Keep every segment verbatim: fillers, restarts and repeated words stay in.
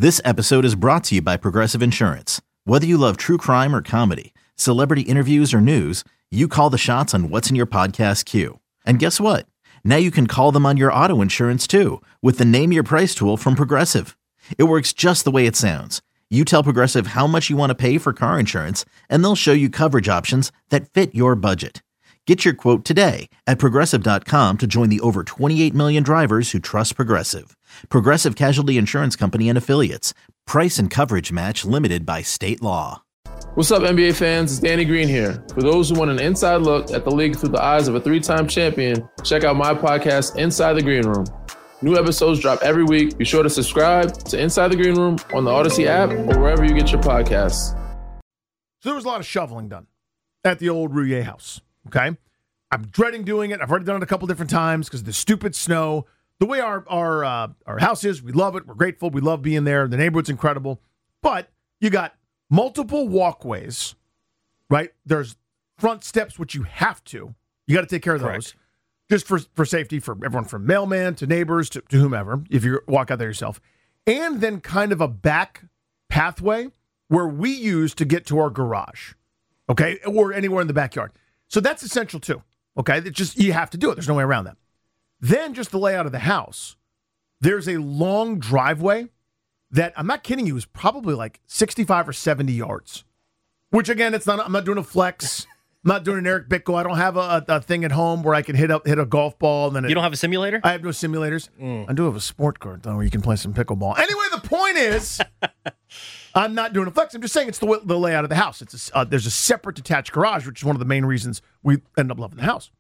This episode is brought to you by Progressive Insurance. Whether you love true crime or comedy, celebrity interviews or news, you call the shots on what's in your podcast queue. And guess what? Now you can call them on your auto insurance too with the Name Your Price tool from Progressive. It works just the way it sounds. You tell Progressive how much you want to pay for car insurance, and they'll show you coverage options that fit your budget. Get your quote today at Progressive dot com to join the over twenty-eight million drivers who trust Progressive. Progressive Casualty Insurance Company and Affiliates. Price and coverage match limited by state law. What's up, N B A fans? It's Danny Green here. For those who want an inside look at the league through the eyes of a three-time champion, check out my podcast, Inside the Green Room. New episodes drop every week. Be sure to subscribe to Inside the Green Room on the Odyssey app or wherever you get your podcasts. So there was a lot of shoveling done at the old Rouillet house, okay? I'm dreading doing it. I've already done it a couple different times because of the stupid snow. The way our our uh, our house is, we love it. We're grateful. We love being there. The neighborhood's incredible. But you got multiple walkways, right? There's front steps, which you have to. You got to take care of Correct. those. Just for, for safety for everyone, from mailman to neighbors to, to whomever, if you walk out there yourself. And then kind of a back pathway where we use to get to our garage, okay? Or anywhere in the backyard. So that's essential too, okay? It's just, you have to do it. There's no way around that. Then just the layout of the house. There's a long driveway that, I'm not kidding you, is probably like sixty-five or seventy yards. Which again, it's not. I'm not doing a flex. I'm not doing an Eric Bickle. I don't have a, a thing at home where I can hit up hit a golf ball and then it, You don't have a simulator? I have no simulators. Mm. I do have a sport card though, where you can play some pickleball. Anyway, the point is, I'm not doing a flex. I'm just saying it's the the layout of the house. It's a, uh, there's a separate detached garage, which is one of the main reasons we end up loving the house.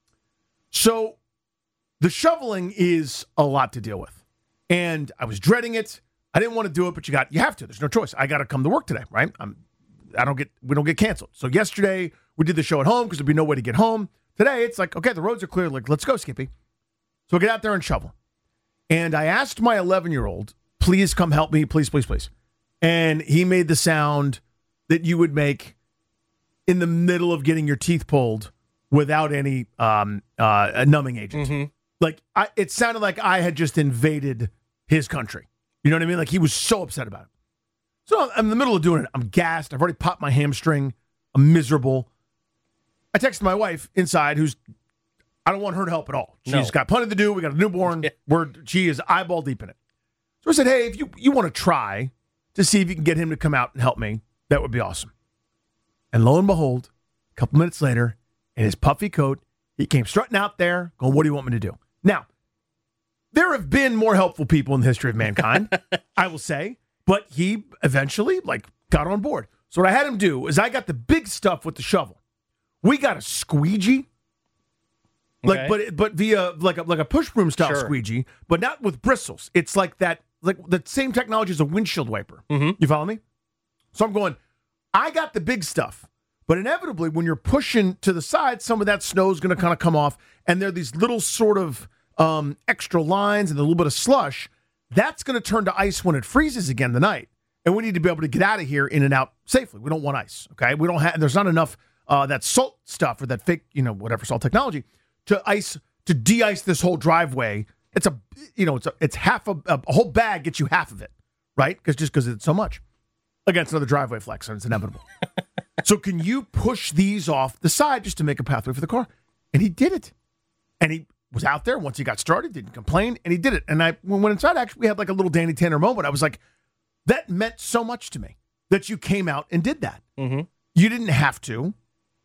So the shoveling is a lot to deal with, and I was dreading it. I didn't want to do it, but you got you have to. There's no choice. I got to come to work today, right? I'm. I don't get. We don't get canceled. So yesterday we did the show at home because there'd be no way to get home. Today it's like, okay, the roads are clear. Like, let's go, Skippy. So I get out there and shovel. And I asked my eleven-year-old, please come help me, please, please, please. And he made the sound that you would make in the middle of getting your teeth pulled without any um, uh, a numbing agent. Mm-hmm. Like, I, it sounded like I had just invaded his country. You know what I mean? Like, he was so upset about it. So I'm in the middle of doing it. I'm gassed. I've already popped my hamstring. I'm miserable. I texted my wife inside, who's, I don't want her to help at all. She's No. got plenty to do. We got a newborn. Yeah. We're, she is eyeball deep in it. So I said, hey, if you, you want to try to see if you can get him to come out and help me, that would be awesome. And lo and behold, a couple minutes later, in his puffy coat, he came strutting out there going, what do you want me to do? Now, there have been more helpful people in the history of mankind, I will say, but he eventually like got on board. So what I had him do is I got the big stuff with the shovel. We got a squeegee, like Okay. but but via like a like a push broom style Sure. squeegee, but not with bristles. It's like that, like the same technology as a windshield wiper. Mm-hmm. You follow me? So I'm going, I got the big stuff, but inevitably when you're pushing to the side, some of that snow is going to kind of come off, and there are these little sort of um, extra lines and a little bit of slush. That's going to turn to ice when it freezes again tonight, and we need to be able to get out of here in and out safely. We don't want ice, okay? We don't have. There's not enough uh, that salt stuff or that fake, you know, whatever salt technology to ice to de-ice this whole driveway. It's a, you know, it's a, it's half a, a whole bag gets you half of it, right? Because just because it's so much. Again, it's another driveway flex, and it's inevitable. So can you push these off the side just to make a pathway for the car? And he did it. And he was out there once he got started, didn't complain, and he did it. And I when we went inside, actually, we had like a little Danny Tanner moment. I was like, that meant so much to me that you came out and did that. Mm-hmm. You didn't have to,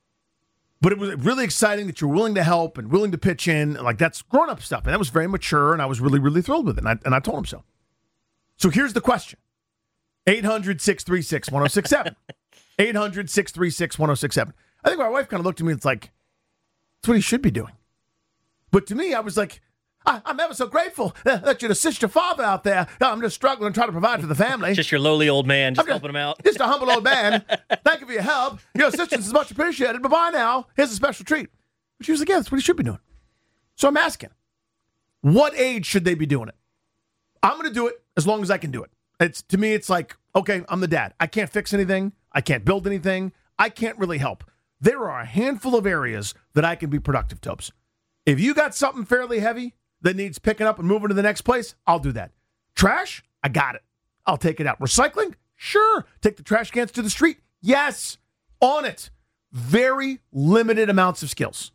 but it was really exciting that you're willing to help and willing to pitch in. Like, that's grown-up stuff. And that was very mature, and I was really, really thrilled with it. And I, and I told him so. So here's the question. eight hundred, six three six, one oh six seven. eight hundred, six three six, one oh six seven. I think my wife kind of looked at me and it's like, that's what he should be doing. But to me, I was like, I, I'm ever so grateful that you'd assist your father out there. I'm just struggling and trying to provide for the family. Just your lowly old man, just I'm helping him out. Just a humble old man. Thank you for your help. Your assistance is much appreciated. Bye-bye now. Here's a special treat. But she was like, yeah, that's what he should be doing. So I'm asking, what age should they be doing it? I'm going to do it as long as I can do it. It's to me, it's like, okay, I'm the dad. I can't fix anything. I can't build anything. I can't really help. There are a handful of areas that I can be productive, Topes. If you got something fairly heavy that needs picking up and moving to the next place, I'll do that. Trash, I got it. I'll take it out. Recycling? Sure. Take the trash cans to the street? Yes. On it. Very limited amounts of skills.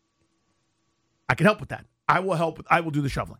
I can help with that. I will help with, I will do the shoveling.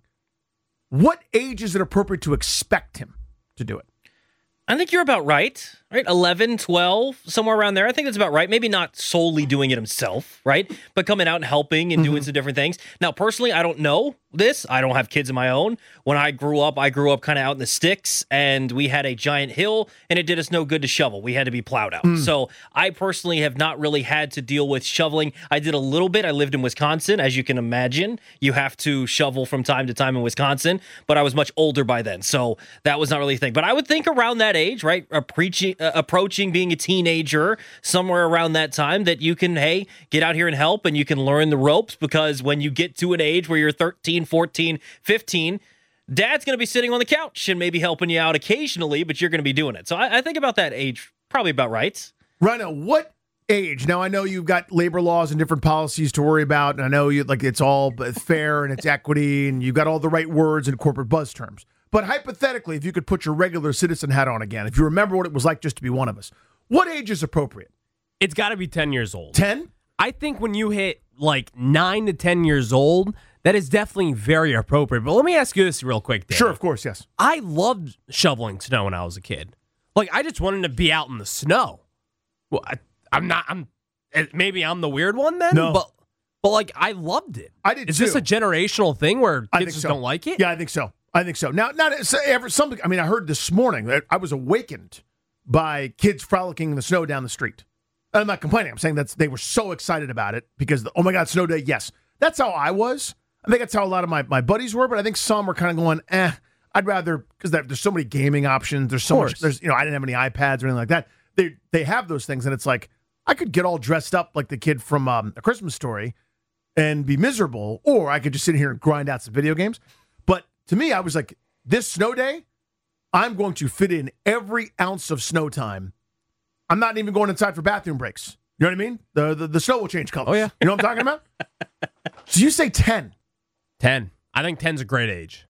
What age is it appropriate to expect him to do it? I think you're about right, right? eleven, twelve, somewhere around there. I think that's about right. Maybe not solely doing it himself, right? But coming out and helping and mm-hmm. doing some different things. Now, personally, I don't know this. I don't have kids of my own. When I grew up, I grew up kind of out in the sticks, and we had a giant hill, and it did us no good to shovel. We had to be plowed out. Mm. So I personally have not really had to deal with shoveling. I did a little bit. I lived in Wisconsin. As you can imagine, you have to shovel from time to time in Wisconsin, but I was much older by then, so that was not really a thing. But I would think around that age, right, uh, preaching, uh, approaching being a teenager, somewhere around that time, that you can, hey, get out here and help, and you can learn the ropes, because when you get to an age where you're thirteen, fourteen, fifteen, dad's going to be sitting on the couch and maybe helping you out occasionally, but you're going to be doing it. So I, I think about that age, probably about right. Rhino, what age? Now, I know you've got labor laws and different policies to worry about, and I know you like it's all fair and it's equity, and you've got all the right words and corporate buzz terms. But hypothetically, if you could put your regular citizen hat on again, if you remember what it was like just to be one of us, what age is appropriate? It's got to be ten years old. ten? I think when you hit like nine to ten years old, that is definitely very appropriate. But let me ask you this real quick, Dave. Sure, of course, yes. I loved shoveling snow when I was a kid. Like, I just wanted to be out in the snow. Well, I, I'm not, I'm, maybe I'm the weird one then? No. But, but like, I loved it. I did Is too. this a generational thing where I kids just so. don't like it? Yeah, I think so. I think so. Now, not ever something. I mean, I heard this morning that I was awakened by kids frolicking in the snow down the street. And I'm not complaining. I'm saying that they were so excited about it because, the, oh my God, snow day. Yes, that's how I was. I think that's how a lot of my, my buddies were. But I think some were kind of going, eh. I'd rather, because there's so many gaming options. There's so much. There's you know, I didn't have any iPads or anything like that. They they have those things, and it's like I could get all dressed up like the kid from um, A Christmas Story and be miserable, or I could just sit here and grind out some video games. But to me, I was like, this snow day, I'm going to fit in every ounce of snow time. I'm not even going inside for bathroom breaks. You know what I mean? The the, the snow will change colors. Oh, yeah. You know what I'm talking about? So you say ten. ten. I think ten's a great age.